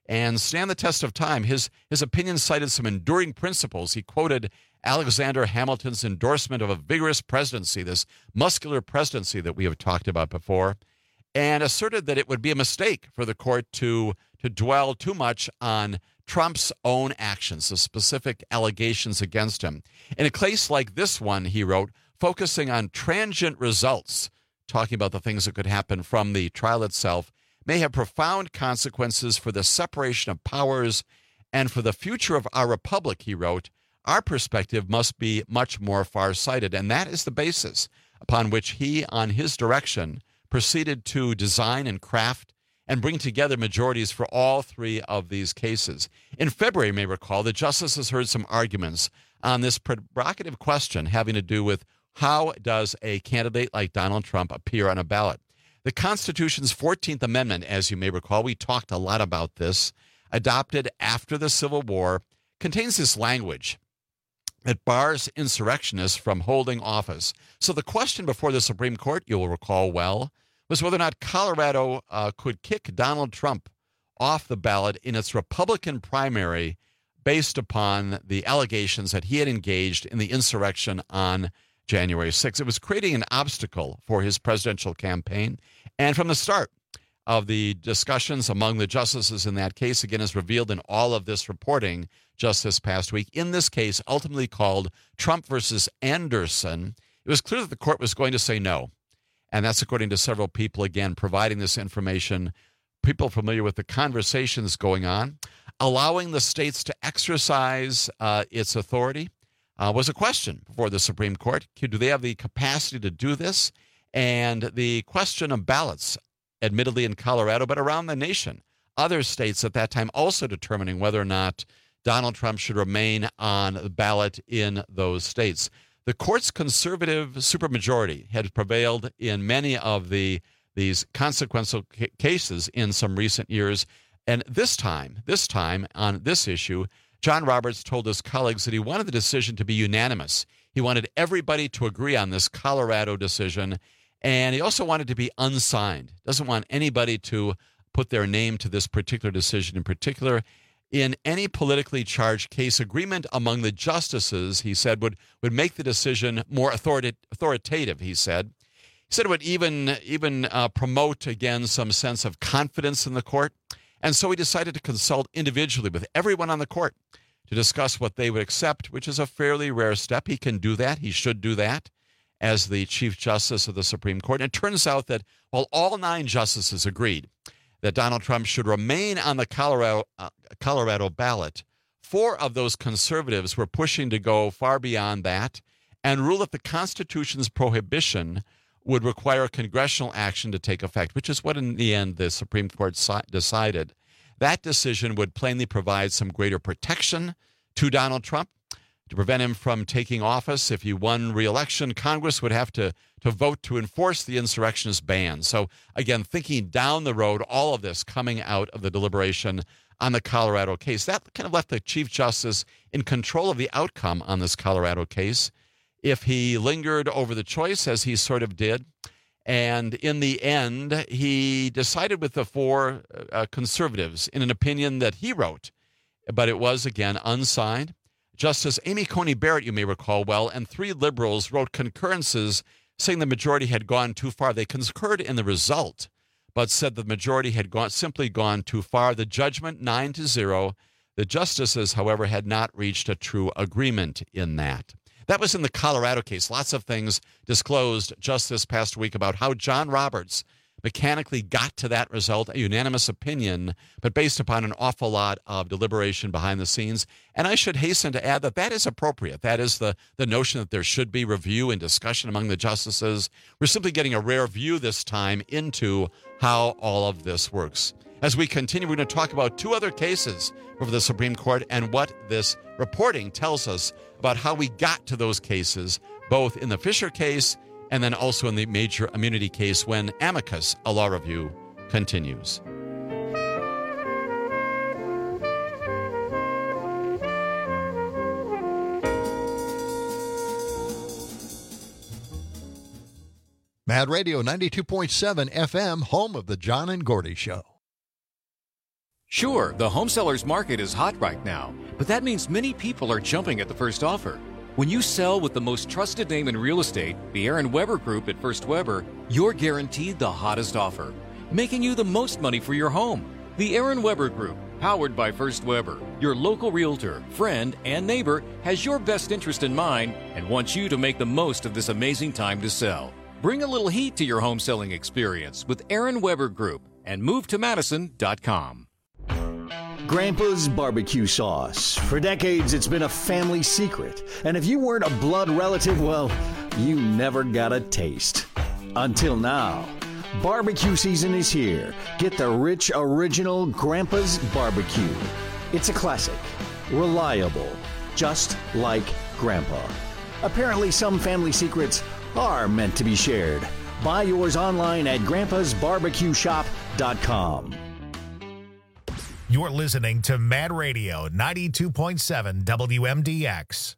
and stand the test of time. His, his opinion cited some enduring principles. He quoted Alexander Hamilton's endorsement of a vigorous presidency, this muscular presidency that we have talked about before, and asserted that it would be a mistake for the court to, to dwell too much on Trump's own actions, the specific allegations against him. In a case like this one, he wrote, focusing on transient results, talking about the things that could happen from the trial itself, may have profound consequences for the separation of powers and for the future of our republic, he wrote. Our perspective must be much more far-sighted, and that is the basis upon which he, on his direction, proceeded to design and craft and bring together majorities for all three of these cases. In February, you may recall, the justices heard some arguments on this provocative question having to do with how does a candidate like Donald Trump appear on a ballot. The Constitution's fourteenth Amendment, as you may recall, we talked a lot about this, adopted after the Civil War, contains this language that bars insurrectionists from holding office. So the question before the Supreme Court, you will recall well, was whether or not Colorado uh, could kick Donald Trump off the ballot in its Republican primary based upon the allegations that he had engaged in the insurrection on January sixth. It was creating an obstacle for his presidential campaign. And from the start of the discussions among the justices in that case, again, as revealed in all of this reporting just this past week, in this case, ultimately called Trump versus Anderson, it was clear that the court was going to say no. And that's according to several people, again, providing this information, people familiar with the conversations going on. Allowing the states to exercise uh, its authority uh, was a question before the Supreme Court. Do they have the capacity to do this? And the question of ballots, admittedly in Colorado, but around the nation. Other states at that time also determining whether or not Donald Trump should remain on the ballot in those states. The court's conservative supermajority had prevailed in many of the these consequential ca- cases in some recent years. And this time, this time on this issue, John Roberts told his colleagues that he wanted the decision to be unanimous. He wanted everybody to agree on this Colorado decision. And he also wanted to be unsigned. Doesn't want anybody to put their name to this particular decision in particular. In any politically charged case, agreement among the justices, he said, would, would make the decision more authorita- authoritative, he said. He said it would even, even uh, promote, again, some sense of confidence in the court. And so he decided to consult individually with everyone on the court to discuss what they would accept, which is a fairly rare step. He can do that. He should do that as the Chief Justice of the Supreme Court. And it turns out that while all nine justices agreed that Donald Trump should remain on the Colorado, uh, Colorado ballot, four of those conservatives were pushing to go far beyond that and rule that the Constitution's prohibition would require congressional action to take effect, which is what in the end the Supreme Court si- decided. That decision would plainly provide some greater protection to Donald Trump to prevent him from taking office. If he won re-election, Congress would have to, to vote to enforce the insurrectionist ban. So, again, thinking down the road, all of this coming out of the deliberation on the Colorado case, that kind of left the Chief Justice in control of the outcome on this Colorado case. If he lingered over the choice, as he sort of did, and in the end, he decided with the four uh, conservatives in an opinion that he wrote, but it was, again, unsigned. Justice Amy Coney Barrett, you may recall well, and three liberals wrote concurrences saying the majority had gone too far. They concurred in the result, but said the majority had gone simply gone too far. The judgment, nine to zero. The justices, however, had not reached a true agreement in that. That was in the Colorado case. Lots of things disclosed just this past week about how John Roberts mechanically got to that result, a unanimous opinion, but based upon an awful lot of deliberation behind the scenes. And I should hasten to add that that is appropriate. That is the, the notion that there should be review and discussion among the justices. We're simply getting a rare view this time into how all of this works. As we continue, we're going to talk about two other cases over the Supreme Court and what this reporting tells us about how we got to those cases, both in the Fisher case and then also in the major immunity case when Amicus, a law review, continues. Mad Radio ninety-two point seven F M, home of the John and Gordy Show. Sure, the home seller's market is hot right now, but that means many people are jumping at the first offer. When you sell with the most trusted name in real estate, the Aaron Weber Group at First Weber, you're guaranteed the hottest offer, making you the most money for your home. The Aaron Weber Group, powered by First Weber, your local realtor, friend, and neighbor, has your best interest in mind and wants you to make the most of this amazing time to sell. Bring a little heat to your home selling experience with Aaron Weber Group and move to madison dot com. Grandpa's barbecue sauce. For decades, it's been a family secret. And if you weren't a blood relative, well, you never got a taste. Until now. Barbecue season is here. Get the rich, original Grandpa's barbecue. It's a classic. Reliable. Just like Grandpa. Apparently, some family secrets are meant to be shared. Buy yours online at grandpas barbecue shop dot com. You're listening to Mad Radio ninety-two point seven W M D X.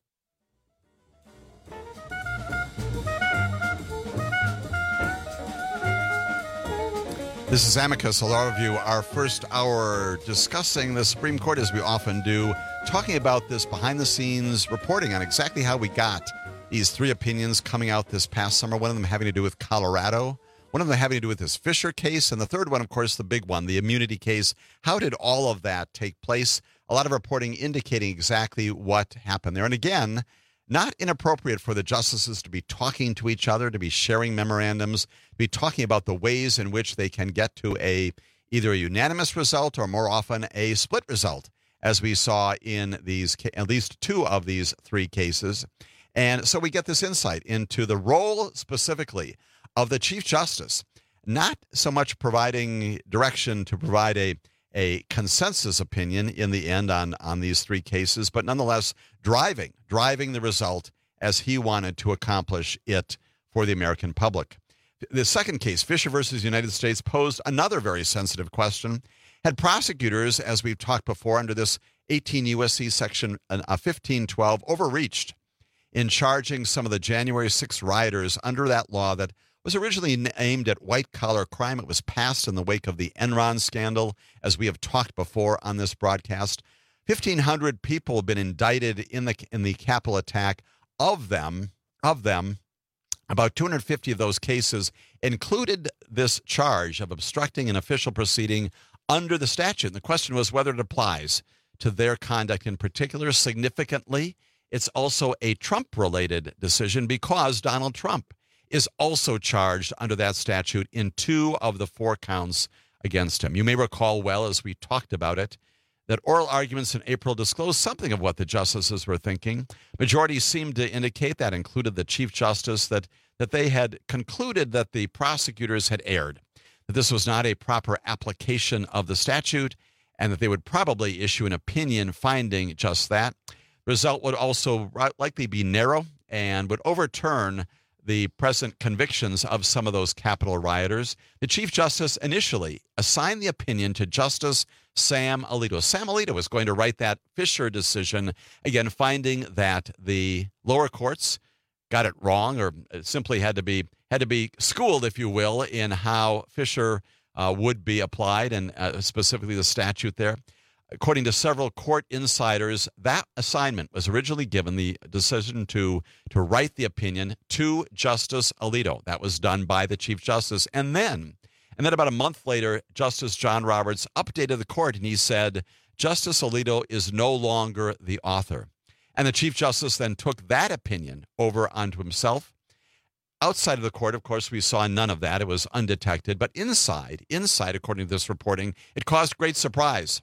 This is Amicus, a law review, our first hour discussing the Supreme Court, as we often do, talking about this behind-the-scenes reporting on exactly how we got these three opinions coming out this past summer, one of them having to do with Colorado, one of them having to do with this Fisher case, and the third one, of course, the big one, the immunity case. How did all of that take place? A lot of reporting indicating exactly what happened there. And again, not inappropriate for the justices to be talking to each other, to be sharing memorandums, to be talking about the ways in which they can get to a either a unanimous result or more often a split result, as we saw in these at least two of these three cases. And so we get this insight into the role specifically of the Chief Justice, not so much providing direction to provide a a consensus opinion in the end on, on these three cases, but nonetheless driving, driving the result as he wanted to accomplish it for the American public. The second case, Fisher versus United States, posed another very sensitive question. Had prosecutors, as we've talked before, under this eighteen U S C section fifteen twelve, overreached in charging some of the January sixth rioters under that law that was originally aimed at white-collar crime. It was passed in the wake of the Enron scandal, as we have talked before on this broadcast. fifteen hundred people have been indicted in the in the Capitol attack. Of them, of them, about two hundred fifty of those cases included this charge of obstructing an official proceeding under the statute. And the question was whether it applies to their conduct in particular. Significantly, it's also a Trump-related decision because Donald Trump is also charged under that statute in two of the four counts against him. You may recall well, as we talked about it, that oral arguments in April disclosed something of what the justices were thinking. Majority seemed to indicate, that included the Chief Justice, that, that they had concluded that the prosecutors had erred, that this was not a proper application of the statute, and that they would probably issue an opinion finding just that. The result would also likely be narrow and would overturn the present convictions of some of those Capitol rioters. The Chief Justice initially assigned the opinion to Justice Sam Alito. Sam Alito was going to write that Fisher decision, again, finding that the lower courts got it wrong, or simply had to be had to be schooled, if you will, in how Fisher uh, would be applied, and uh, specifically the statute there. According to several court insiders, that assignment was originally given, the decision to, to write the opinion, to Justice Alito. That was done by the Chief Justice. And then, and then about a month later, Justice John Roberts updated the court, and he said, Justice Alito is no longer the author. And the Chief Justice then took that opinion over onto himself. Outside of the court, of course, we saw none of that. It was undetected. But inside, inside, according to this reporting, it caused great surprise.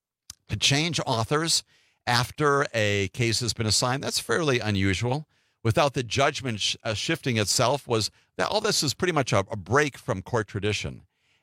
To change authors after a case has been assigned, that's fairly unusual. Without the judgment sh- uh, shifting itself, was that all this is pretty much a, a break from court tradition.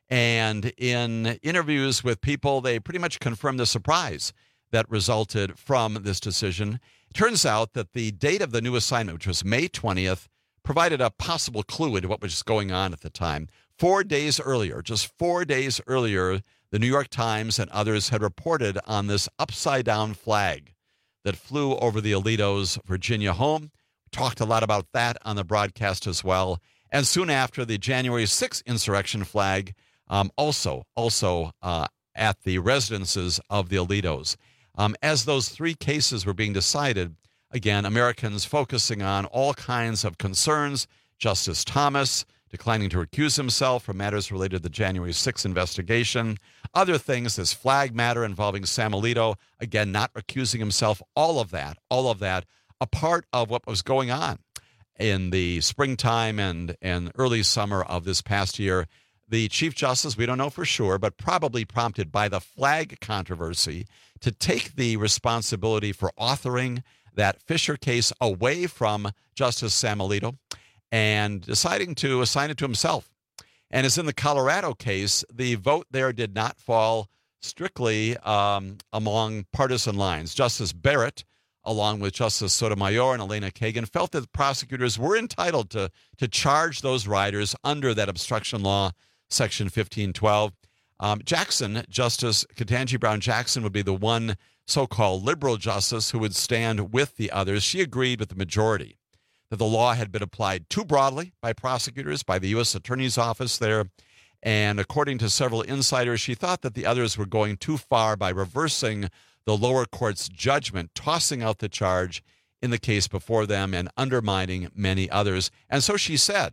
And in interviews with people, they pretty much confirmed the surprise that resulted from this decision. It turns out that the date of the new assignment, which was May twentieth, provided a possible clue into what was going on at the time. Four days earlier, just four days earlier, the New York Times and others had reported on this upside-down flag that flew over the Alito's Virginia home. We talked a lot about that on the broadcast as well. And soon after, the January sixth insurrection flag um, also, also uh, at the residences of the Alitos. Um, as those three cases were being decided, again, Americans focusing on all kinds of concerns. Justice Thomas declining to recuse himself from matters related to the January sixth investigation. Other things, this flag matter involving Sam Alito, again, not recusing himself. All of that, all of that, a part of what was going on in the springtime and, and early summer of this past year. The Chief Justice, we don't know for sure, but probably prompted by the flag controversy, to take the responsibility for authoring that Fisher case away from Justice Sam Alito and deciding to assign it to himself. And as in the Colorado case, the vote there did not fall strictly um, among partisan lines. Justice Barrett, along with Justice Sotomayor and Elena Kagan, felt that prosecutors were entitled to, to charge those riders under that obstruction law, Section fifteen twelve. Um, Jackson, Justice Ketanji Brown Jackson, would be the one so-called liberal justice who would stand with the others. She agreed with the majority that the law had been applied too broadly by prosecutors, by the U S Attorney's Office there. And according to several insiders, she thought that the others were going too far by reversing the lower court's judgment, tossing out the charge in the case before them and undermining many others. And so she said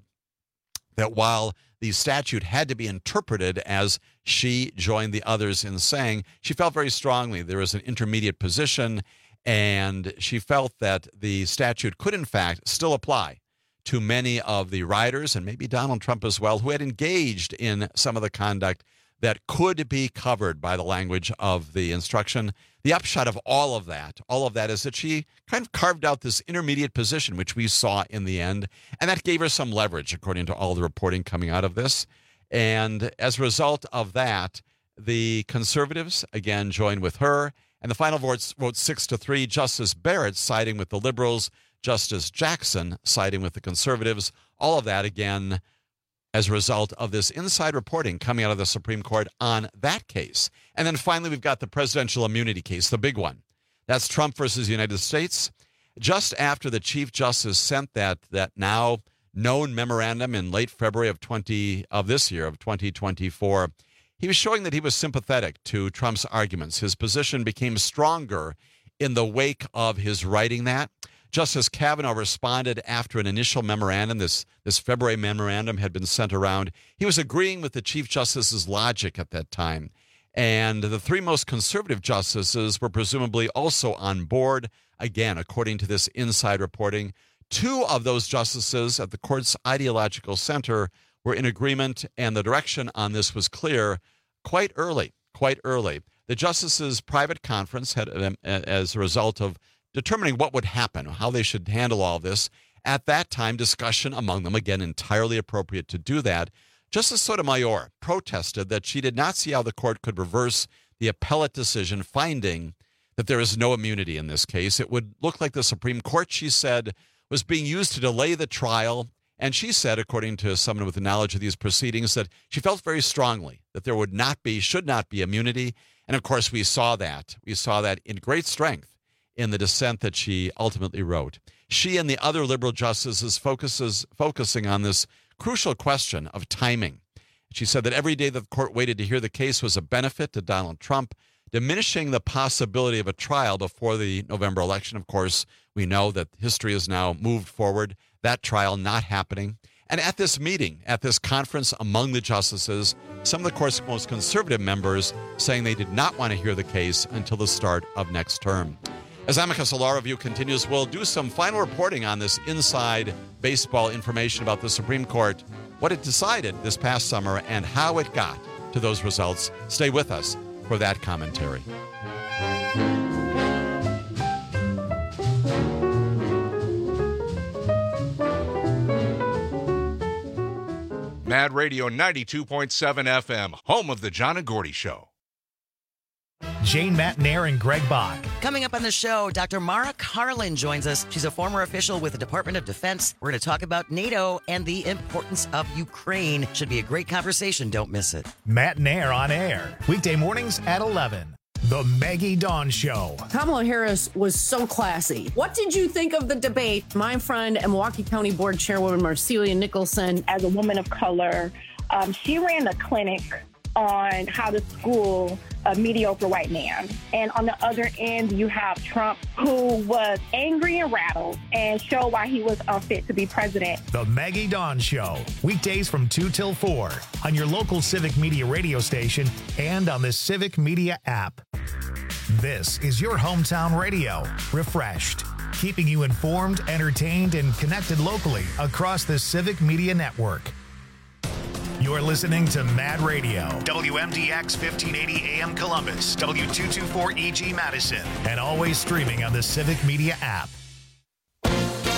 that while the statute had to be interpreted as she joined the others in saying, she felt very strongly there was an intermediate position, and she felt that the statute could, in fact, still apply to many of the riders, and maybe Donald Trump as well, who had engaged in some of the conduct that could be covered by the language of the instruction. The upshot of all of that, all of that is that she kind of carved out this intermediate position, which we saw in the end, and that gave her some leverage, according to all the reporting coming out of this. And as a result of that, the conservatives, again, joined with her, and the final vote, vote six to three, Justice Barrett siding with the liberals, Justice Jackson siding with the conservatives, all of that, again, as a result of this inside reporting coming out of the Supreme Court on that case. And then finally, we've got the presidential immunity case, the big one. That's Trump versus the United States. Just after the Chief Justice sent that that now known memorandum in late February of twenty of this year, of twenty twenty-four, he was showing that he was sympathetic to Trump's arguments. His position became stronger in the wake of his writing that. Justice Kavanaugh responded after an initial memorandum. This, this February memorandum had been sent around. He was agreeing with the Chief Justice's logic at that time. And the three most conservative justices were presumably also on board, again, according to this inside reporting. Two of those justices at the court's ideological center were in agreement, and the direction on this was clear quite early, quite early. The justices' private conference had, um, as a result of determining what would happen, how they should handle all this. At that time, discussion among them, again, entirely appropriate to do that. Justice Sotomayor protested that she did not see how the court could reverse the appellate decision, finding that there is no immunity in this case. It would look like the Supreme Court, she said, was being used to delay the trial. And she said, according to someone with knowledge of these proceedings, that she felt very strongly that there would not be, should not be immunity. And of course, we saw that. We saw that in great strength in the dissent that she ultimately wrote. She and the other liberal justices focuses focusing on this crucial question of timing. She said that every day that the court waited to hear the case was a benefit to Donald Trump, diminishing the possibility of a trial before the November election. Of course, we know that history has now moved forward, that trial not happening. And at this meeting, at this conference among the justices, some of the court's most conservative members saying they did not want to hear the case until the start of next term. As Amicus Law Review continues, we'll do some final reporting on this inside baseball information about the Supreme Court, what it decided this past summer, and how it got to those results. Stay with us for that commentary. Mad Radio ninety-two point seven F M, home of the John and Gordy Show. Jane Matnair and Greg Bach. Coming up on the show, Doctor Mara Karlin joins us. She's a former official with the Department of Defense. We're going to talk about NATO and the importance of Ukraine. Should be a great conversation. Don't miss it. Matnair on air, weekday mornings at eleven. The Maggie Dawn Show. Kamala Harris was so classy. What did you think of the debate? My friend and Milwaukee County Board Chairwoman Marcelia Nicholson. As a woman of color, um, she ran a clinic on how to school a mediocre white man. And on the other end, you have Trump, who was angry and rattled and showed why he was unfit to be president. The Maggie Dawn Show, weekdays from two till four on your local Civic Media radio station and on the Civic Media app. This is your hometown radio, refreshed, keeping you informed, entertained, and connected locally across the Civic Media Network. You're listening to Mad Radio, W M D X fifteen eighty A M Columbus, W two twenty-four E G Madison, and always streaming on the Civic Media app.